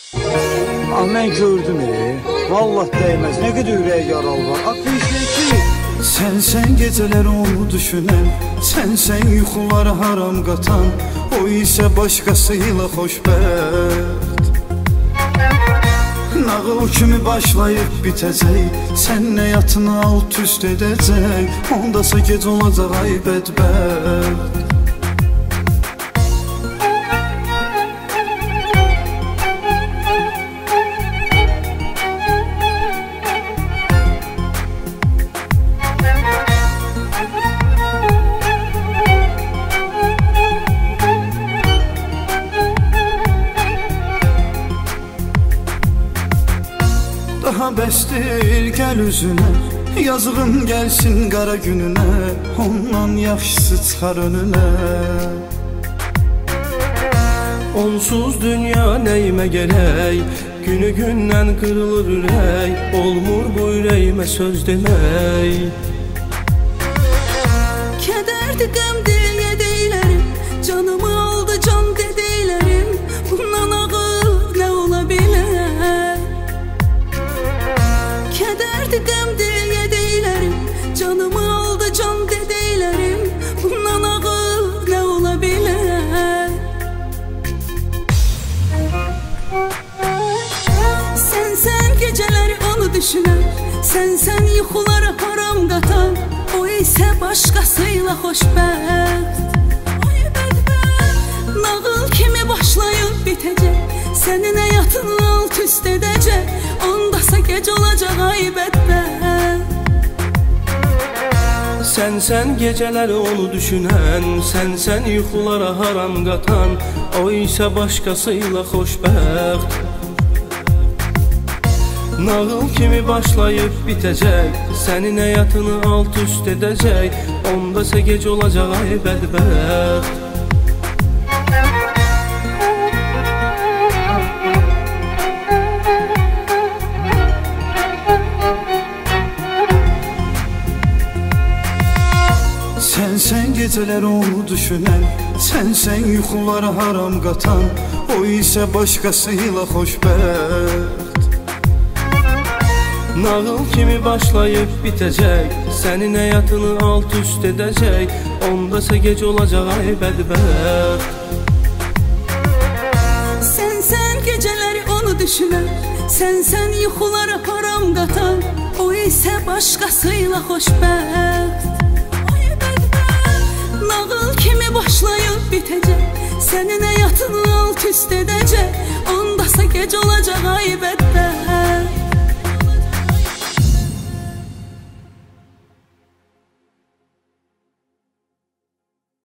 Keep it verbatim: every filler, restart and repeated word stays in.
Ah, mən gördüm e. Vallahi değmez. Ne kadar ürək yaralı var. Akvişleki. Sen sen geceler onu düşünen, sen sen yuxulara haram qatan, o ise başkasıyla xoşbəxt. Nağıl kimi başlayıb bitəcək, sen ne yatını alt üst edəcək, ondasa gec olacaq ay bədbəxt. Daha bəsdir, gəl üzünə, yazığın gəlsin qara gününə, ondan yaxşısı çıxar önünə. Onsuz dünya nəyimə gələk, günü gündən qırılır ürək, olmur bu ürəyimə söz demək. Kədərdir, qəmdir, yediklərim, canımı aldı can dediklərim, bundan ağır nə ola bilər? Kədərdir, qəmdir, yediklərim, canımı aldı can dediklərim, bundan ağır nə ola bilər? Sən sən gecələri onu düşünən, sən sən yuxuları haram qatan, o isə başqasıyla xoşbəxt. Nağıl kimi başlayıb bitəcək, sənin həyatını alt üst edəcək, ondasa gec olacaq ay bədbəxt. Sən sən gecələri onu düşünən, sən sən yuxulara haram qatan, o isə başqasıyla xoşbəxt. Nağıl kimi başlayıb bitəcək, sənin həyatını alt üst edəcək, ondasa gec olacaq ay bədbəxt. Sen sen geceler onu düşünen, sen sen yuxulara haram qatan, o ise başkasıyla xoşbəxt. Nağıl kimi başlayıb bitəcək, sənin həyatını alt üst edəcək, ondasa gec olacaq ay bədbəxt. Sən sən gecələri onu düşünən, sən sən yuxulara haram qatan, o isə başqasıyla xoşbəxt. Nağıl kimi başlayıb bitəcək, sənin həyatını alt üst edəcək, ondasa gec olacaq ay bədbəxt.